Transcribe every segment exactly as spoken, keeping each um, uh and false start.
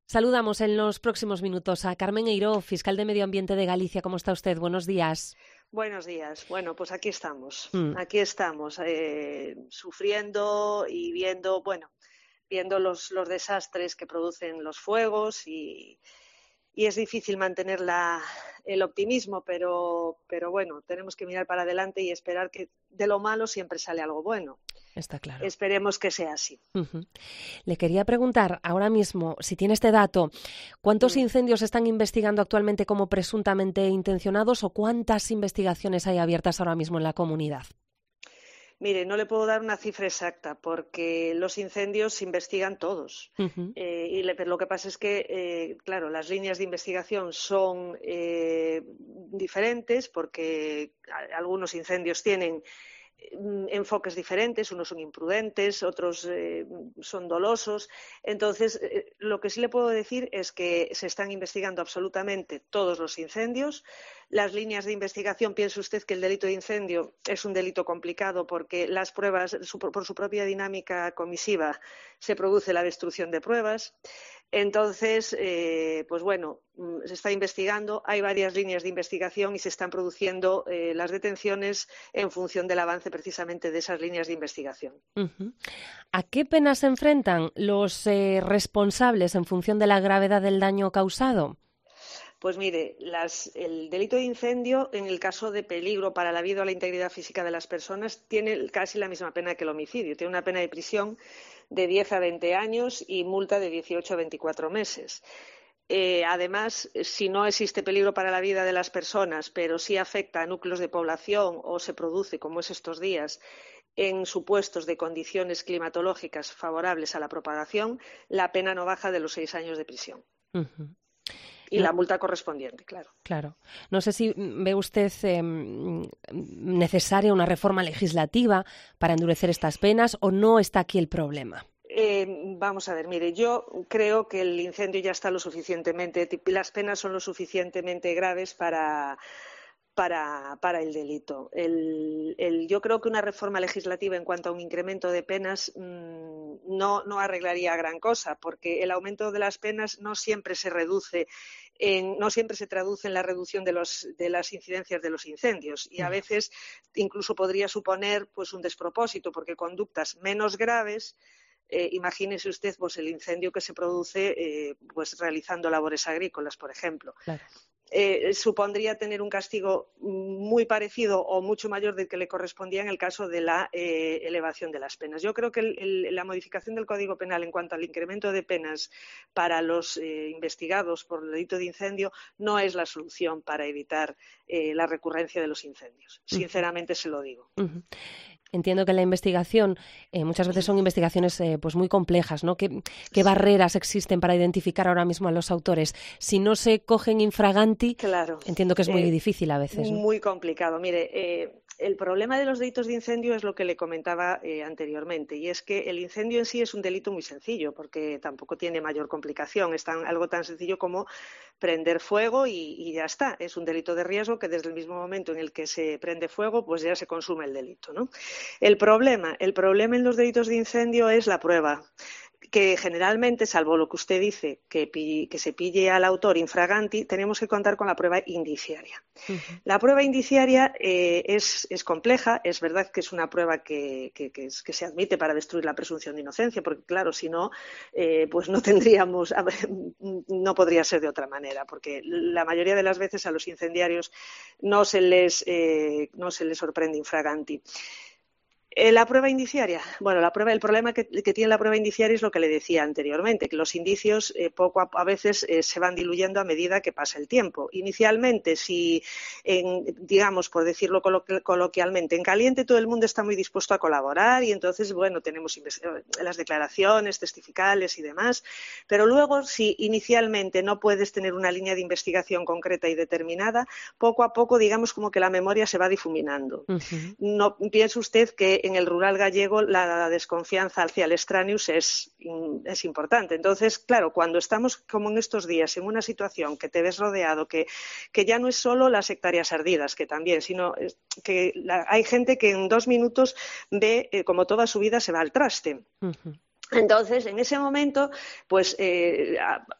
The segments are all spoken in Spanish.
Saludamos en los próximos minutos a Carmen Eiró, fiscal de Medio Ambiente de Galicia. ¿Cómo está usted? Buenos días. Buenos días. Bueno, pues aquí estamos. Mm. Aquí estamos, eh, sufriendo y viendo, bueno, viendo los, los desastres que producen los fuegos y, y es difícil mantener la, el optimismo, pero, pero bueno, tenemos que mirar para adelante y esperar que de lo malo siempre sale algo bueno. Está claro. Esperemos que sea así. Uh-huh. Le quería preguntar ahora mismo, si tiene este dato, ¿cuántos Mm. incendios están investigando actualmente como presuntamente intencionados o cuántas investigaciones hay abiertas ahora mismo en la comunidad? Mire, no le puedo dar una cifra exacta porque los incendios se investigan todos. Uh-huh. Eh, y le, pero lo que pasa es que, eh, claro, las líneas de investigación son eh, diferentes porque algunos incendios tienen enfoques diferentes, unos son imprudentes, otros eh, son dolosos. Entonces, eh, lo que sí le puedo decir es que se están investigando absolutamente todos los incendios. Las líneas de investigación, piense usted que el delito de incendio es un delito complicado porque las pruebas, su, por su propia dinámica comisiva, se produce la destrucción de pruebas. Entonces, eh, pues bueno, se está investigando, hay varias líneas de investigación y se están produciendo eh, las detenciones en función del avance precisamente de esas líneas de investigación. Uh-huh. ¿A qué penas se enfrentan los eh, responsables en función de la gravedad del daño causado? Pues mire, las, el delito de incendio, en el caso de peligro para la vida o la integridad física de las personas, tiene casi la misma pena que el homicidio. Tiene una pena de prisión de diez a veinte años y multa de dieciocho a veinticuatro meses. Eh, además, si no existe peligro para la vida de las personas, pero sí afecta a núcleos de población o se produce, como es estos días, en supuestos de condiciones climatológicas favorables a la propagación, la pena no baja de los seis años de prisión. Uh-huh. Y no, la multa correspondiente, claro. Claro. No sé si ve usted eh, necesaria una reforma legislativa para endurecer estas penas o no está aquí el problema. Eh, vamos a ver, mire, yo creo que el incendio ya está lo suficientemente, las penas son lo suficientemente graves para, para, para el delito. El, el, yo creo que una reforma legislativa en cuanto a un incremento de penas mmm, no, no arreglaría gran cosa, porque el aumento de las penas no siempre se reduce. En, no siempre se traduce en la reducción de, los, de las incidencias de los incendios y a veces incluso podría suponer pues, un despropósito, porque conductas menos graves. Eh, imagínese usted pues, el incendio que se produce eh, pues, realizando labores agrícolas, por ejemplo. Claro. Eh, supondría tener un castigo muy parecido o mucho mayor del que le correspondía en el caso de la eh, elevación de las penas. Yo creo que el, el, la modificación del Código Penal en cuanto al incremento de penas para los eh, investigados por el delito de incendio no es la solución para evitar eh, la recurrencia de los incendios. Sinceramente uh-huh. se lo digo. Uh-huh. Entiendo que la investigación, eh, muchas veces son investigaciones eh, pues muy complejas, ¿no? ¿Qué, qué barreras existen para identificar ahora mismo a los autores? Si no se cogen infraganti, claro. entiendo que es muy eh, difícil a veces, ¿no? Muy complicado. Mire, eh, el problema de los delitos de incendio es lo que le comentaba eh, anteriormente, y es que el incendio en sí es un delito muy sencillo, porque tampoco tiene mayor complicación. Es tan, algo tan sencillo como prender fuego y, y ya está. Es un delito de riesgo que desde el mismo momento en el que se prende fuego, pues ya se consume el delito, ¿no? El problema, el problema en los delitos de incendio es la prueba, que generalmente, salvo lo que usted dice, que, que se pille al autor infraganti, tenemos que contar con la prueba indiciaria. Uh-huh. La prueba indiciaria eh, es, es compleja, es verdad que es una prueba que, que, que, es, que se admite para destruir la presunción de inocencia, porque claro, si no, eh, pues no tendríamos, no podría ser de otra manera, porque la mayoría de las veces a los incendiarios no se les, eh, no se les sorprende infraganti. Eh, la prueba indiciaria. Bueno, la prueba, el problema que, que tiene la prueba indiciaria es lo que le decía anteriormente, que los indicios eh, poco a, a veces eh, se van diluyendo a medida que pasa el tiempo. Inicialmente, si, en, digamos, por decirlo coloqu- coloquialmente, en caliente todo el mundo está muy dispuesto a colaborar y entonces, bueno, tenemos las declaraciones testificales y demás, pero luego, si inicialmente no puedes tener una línea de investigación concreta y determinada, poco a poco, digamos, como que la memoria se va difuminando. Uh-huh. No piense usted que en el rural gallego la desconfianza hacia el extraneus es, es importante. Entonces, claro, cuando estamos como en estos días en una situación que te ves rodeado, que, que ya no es solo las hectáreas ardidas, que también, sino que la, hay gente que en dos minutos ve eh, como toda su vida se va al traste. Uh-huh. Entonces, en ese momento, pues eh,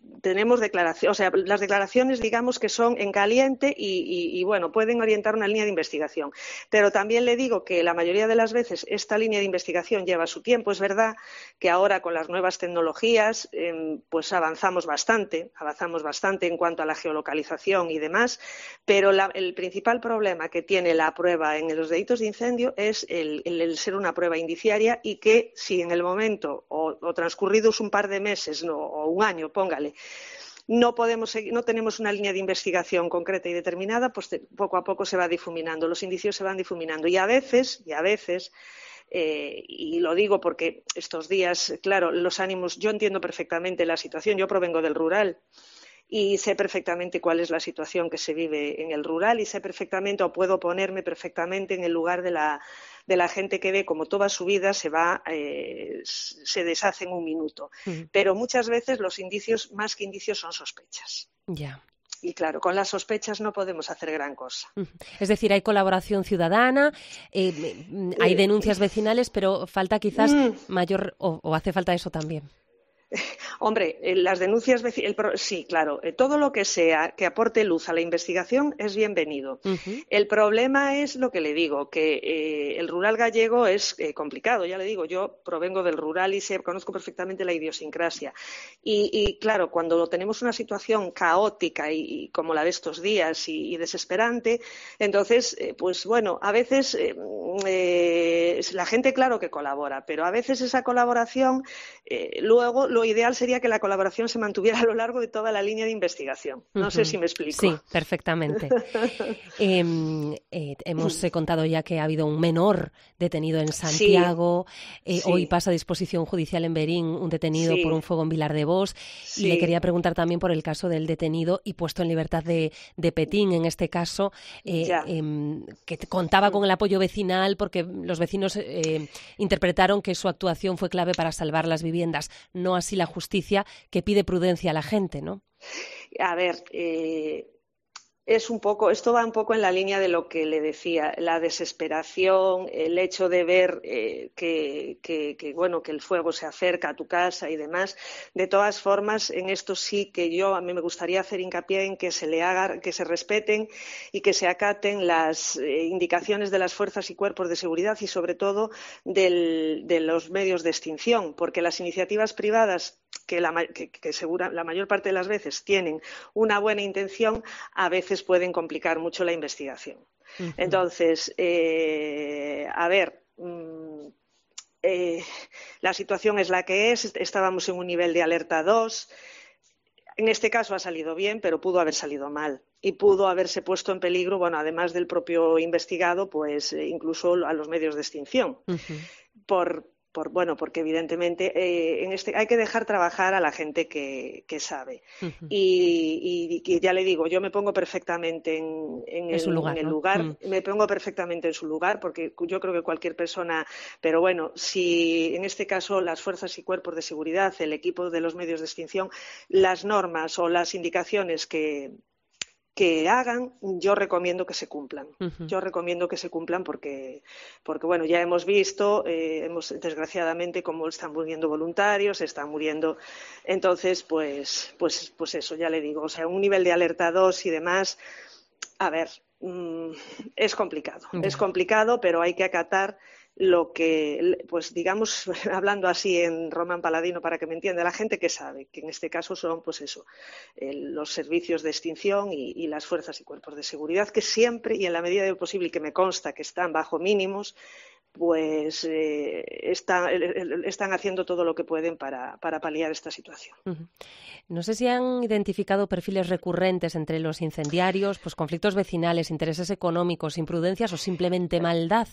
tenemos declaraciones, o sea, las declaraciones digamos que son en caliente y, y, y, bueno, pueden orientar una línea de investigación. Pero también le digo que la mayoría de las veces esta línea de investigación lleva su tiempo. Es verdad que ahora con las nuevas tecnologías eh, pues avanzamos bastante, avanzamos bastante en cuanto a la geolocalización y demás, pero la, el principal problema que tiene la prueba en los delitos de incendio es el, el, el ser una prueba indiciaria y que si en el momento o, o transcurridos un par de meses no, o un año, póngale, no podemos no tenemos una línea de investigación concreta y determinada, pues poco a poco se va difuminando, los indicios se van difuminando y a veces, y a veces, eh, y lo digo porque estos días, claro, los ánimos, yo entiendo perfectamente la situación, yo provengo del rural y sé perfectamente cuál es la situación que se vive en el rural y sé perfectamente o puedo ponerme perfectamente en el lugar de la de la gente que ve como toda su vida se va, eh, se deshace en un minuto. Uh-huh. Pero muchas veces los indicios, más que indicios, son sospechas. Ya. Yeah. Y claro, con las sospechas no podemos hacer gran cosa. Uh-huh. Es decir, hay colaboración ciudadana, eh, hay denuncias vecinales, pero falta quizás mm. mayor, o, o hace falta eso también. Hombre, las denuncias, el, sí, claro, todo lo que sea que aporte luz a la investigación es bienvenido. Uh-huh. El problema es lo que le digo, que eh, el rural gallego es eh, complicado, ya le digo, yo provengo del rural y sé, conozco perfectamente la idiosincrasia. Y, y claro, cuando tenemos una situación caótica y, y como la de estos días y, y desesperante, entonces, eh, pues bueno, a veces eh, eh, la gente claro que colabora, pero a veces esa colaboración eh, luego lo ideal sería que la colaboración se mantuviera a lo largo de toda la línea de investigación. No uh-huh. sé si me explico. Sí, perfectamente. eh, eh, hemos eh, contado ya que ha habido un menor detenido en Santiago. Sí. Eh, sí. Hoy pasa a disposición judicial en Berín un detenido sí. por un fuego en Vilar de Bos. Sí. Y le quería preguntar también por el caso del detenido y puesto en libertad de, de Petín, en este caso, eh, eh, que contaba con el apoyo vecinal porque los vecinos eh, interpretaron que su actuación fue clave para salvar las viviendas. No así la justicia, que pide prudencia a la gente, ¿no? A ver, eh, es un poco, esto va un poco en la línea de lo que le decía, la desesperación, el hecho de ver eh, que, que, que, bueno, que el fuego se acerca a tu casa y demás. De todas formas, en esto sí que yo, a mí me gustaría hacer hincapié en que se le haga, que se respeten y que se acaten las eh, indicaciones de las fuerzas y cuerpos de seguridad y sobre todo del, de los medios de extinción, porque las iniciativas privadas que, la, que, que segura, la mayor parte de las veces tienen una buena intención, a veces pueden complicar mucho la investigación. Uh-huh. Entonces, eh, a ver, mmm, eh, la situación es la que es, estábamos en un nivel de alerta dos, en este caso ha salido bien, pero pudo haber salido mal y pudo haberse puesto en peligro, bueno, además del propio investigado, pues eh, incluso a los medios de extinción. Uh-huh. Por Por, bueno, porque evidentemente eh, en este hay que dejar trabajar a la gente que, que sabe. Uh-huh. y, y, y ya le digo, yo me pongo perfectamente en, en, en, el, su lugar, en el ¿no? lugar, uh-huh. me pongo perfectamente en su lugar, porque yo creo que cualquier persona, pero bueno, si en este caso las fuerzas y cuerpos de seguridad, el equipo de los medios de extinción, las normas o las indicaciones que que hagan, yo recomiendo que se cumplan. Uh-huh. Yo recomiendo que se cumplan porque, porque bueno, ya hemos visto, eh, hemos desgraciadamente cómo están muriendo voluntarios, están muriendo. Entonces, pues, pues, pues eso, ya le digo, o sea, un nivel de alerta dos y demás, a ver, mmm, es complicado, uh-huh. es complicado, pero hay que acatar lo que, pues digamos, hablando así en román paladino para que me entienda, la gente que sabe, que en este caso son, pues eso, eh, los servicios de extinción y, y las fuerzas y cuerpos de seguridad, que siempre y en la medida de lo posible, y que me consta que están bajo mínimos, pues eh, están, están haciendo todo lo que pueden para, para paliar esta situación. Uh-huh. No sé si han identificado perfiles recurrentes entre los incendiarios, pues conflictos vecinales, intereses económicos, imprudencias o simplemente maldad.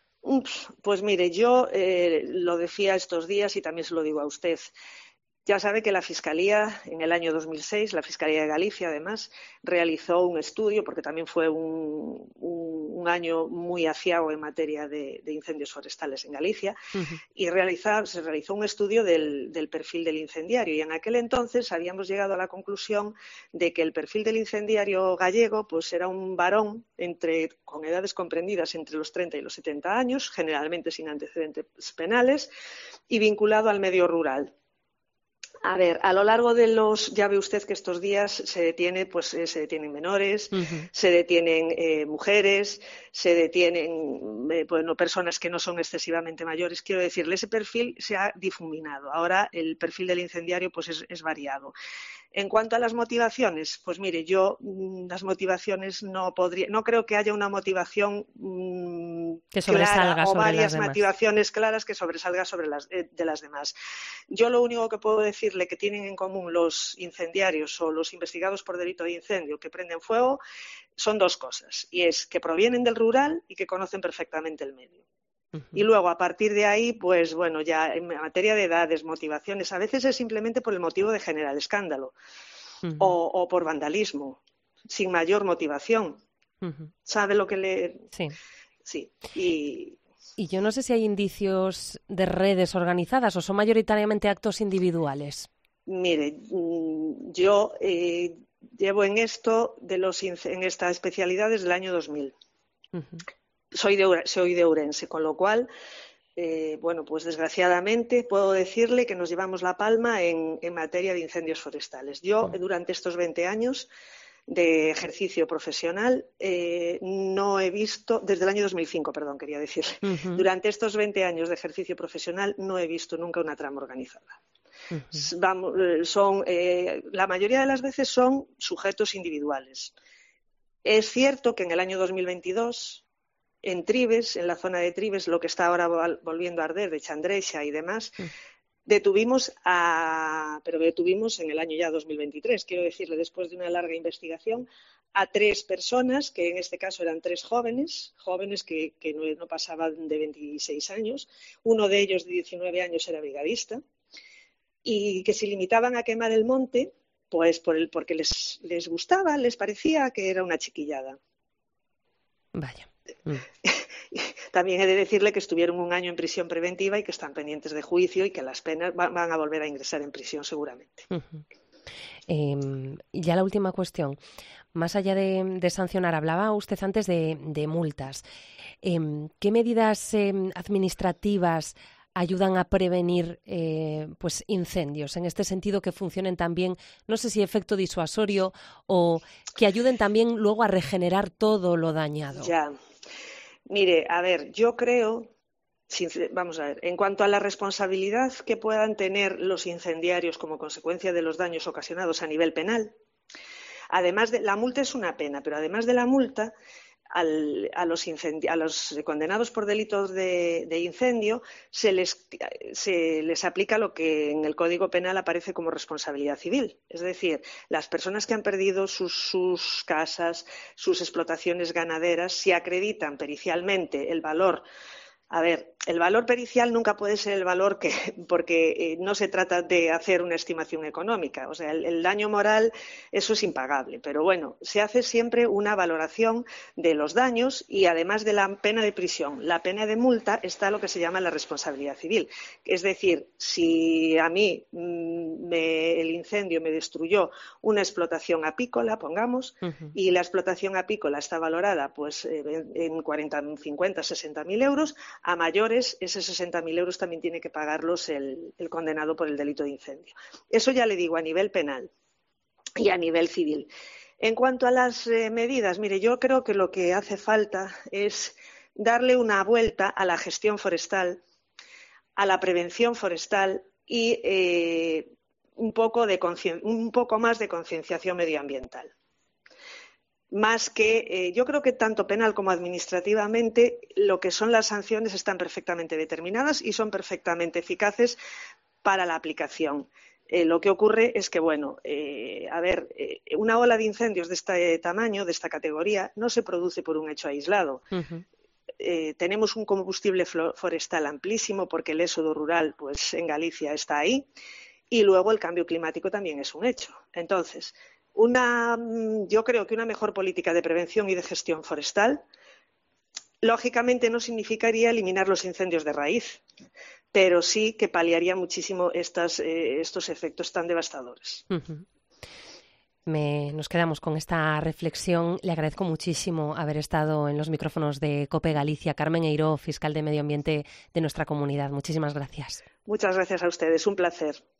Pues mire, yo eh, lo decía estos días y también se lo digo a usted. Ya sabe que la Fiscalía, en el año dos mil seis, la Fiscalía de Galicia, además, realizó un estudio, porque también fue un, un, un año muy aciago en materia de, de incendios forestales en Galicia, uh-huh. y realizar, se realizó un estudio del, del perfil del incendiario. Y en aquel entonces habíamos llegado a la conclusión de que el perfil del incendiario gallego pues era un varón entre, con edades comprendidas entre los treinta y los setenta años, generalmente sin antecedentes penales, y vinculado al medio rural. A ver, a lo largo de los, ya ve usted que estos días se detiene, pues eh, se detienen menores, uh-huh. se detienen eh, mujeres, se detienen eh, bueno, personas que no son excesivamente mayores. Quiero decirle, ese perfil se ha difuminado. Ahora el perfil del incendiario pues es, es variado. En cuanto a las motivaciones, pues mire, yo las motivaciones no podría, no creo que haya una motivación mmm, que sobresalga clara, o sobre varias las motivaciones claras que sobresalga sobre las eh, de las demás. Yo lo único que puedo decirle que tienen en común los incendiarios o los investigados por delito de incendio que prenden fuego son dos cosas, y es que provienen del rural y que conocen perfectamente el medio. Y luego, a partir de ahí, pues bueno, ya en materia de edades, motivaciones, a veces es simplemente por el motivo de generar escándalo uh-huh. o, o por vandalismo, sin mayor motivación. Uh-huh. ¿Sabe lo que le...? Sí. Sí. Y... y yo no sé si hay indicios de redes organizadas o son mayoritariamente actos individuales. Mire, yo eh, llevo en esto, de los en esta especialidad desde el año dos mil. Uh-huh. Soy de, soy de Ourense, con lo cual, eh, bueno, pues desgraciadamente puedo decirle que nos llevamos la palma en, en materia de incendios forestales. Yo, durante estos veinte años de ejercicio profesional, eh, no he visto, desde el año dos mil cinco, perdón, quería decirle, uh-huh. durante estos veinte años de ejercicio profesional no he visto nunca una trama organizada. Uh-huh. Vamos, son, eh, la mayoría de las veces son sujetos individuales. Es cierto que en el año dos mil veintidós... en Tribes, en la zona de Tribes, lo que está ahora volviendo a arder, de Chandrecha y demás, mm. detuvimos a, pero detuvimos en el año ya dos mil veintitrés, quiero decirle, después de una larga investigación, a tres personas, que en este caso eran tres jóvenes, jóvenes que, que no, no pasaban de veintiséis años, uno de ellos de diecinueve años era brigadista, y que se limitaban a quemar el monte, pues por el, porque les, les gustaba, les parecía que era una chiquillada. Vaya. Mm. También he de decirle que estuvieron un año en prisión preventiva y que están pendientes de juicio y que las penas van a volver a ingresar en prisión seguramente. Uh-huh. Eh, ya la última cuestión. Más allá de, de sancionar, hablaba usted antes de, de multas. Eh, ¿Qué medidas eh, administrativas ayudan a prevenir eh, pues incendios? En este sentido, que funcionen también, no sé si efecto disuasorio o que ayuden también luego a regenerar todo lo dañado. Ya. Mire, a ver, yo creo, vamos a ver, en cuanto a la responsabilidad que puedan tener los incendiarios como consecuencia de los daños ocasionados a nivel penal, además de la multa es una pena, pero además de la multa, Al, a, los incendi- a los condenados por delitos de, de incendio se les, se les aplica lo que en el Código Penal aparece como responsabilidad civil. Es decir, las personas que han perdido sus, sus casas, sus explotaciones ganaderas, si acreditan pericialmente el valor. A ver, el valor pericial nunca puede ser el valor que, porque eh, no se trata de hacer una estimación económica. O sea, el, el daño moral, eso es impagable. Pero bueno, se hace siempre una valoración de los daños y además de la pena de prisión, la pena de multa, está lo que se llama la responsabilidad civil. Es decir, si a mí me, el incendio me destruyó una explotación apícola, pongamos, uh-huh. y la explotación apícola está valorada pues en, en cuarenta, cincuenta, sesenta mil euros, a mayores, esos sesenta mil euros también tiene que pagarlos el, el condenado por el delito de incendio. Eso ya le digo a nivel penal y a nivel civil. En cuanto a las eh, medidas, mire, yo creo que lo que hace falta es darle una vuelta a la gestión forestal, a la prevención forestal y eh, un poco de concien- un poco más de concienciación medioambiental. Más que, eh, yo creo que tanto penal como administrativamente, lo que son las sanciones están perfectamente determinadas y son perfectamente eficaces para la aplicación. Eh, lo que ocurre es que, bueno, eh, a ver, eh, una ola de incendios de este tamaño, de esta categoría, no se produce por un hecho aislado. Uh-huh. Eh, tenemos un combustible forestal amplísimo porque el éxodo rural, pues en Galicia está ahí, y luego el cambio climático también es un hecho. Entonces, Una, yo creo que una mejor política de prevención y de gestión forestal, lógicamente no significaría eliminar los incendios de raíz, pero sí que paliaría muchísimo estas, eh, estos efectos tan devastadores. Uh-huh. Me, nos quedamos con esta reflexión. Le agradezco muchísimo haber estado en los micrófonos de COPE Galicia. Carmen Eiró, fiscal de Medio Ambiente de nuestra comunidad. Muchísimas gracias. Muchas gracias a ustedes. Un placer.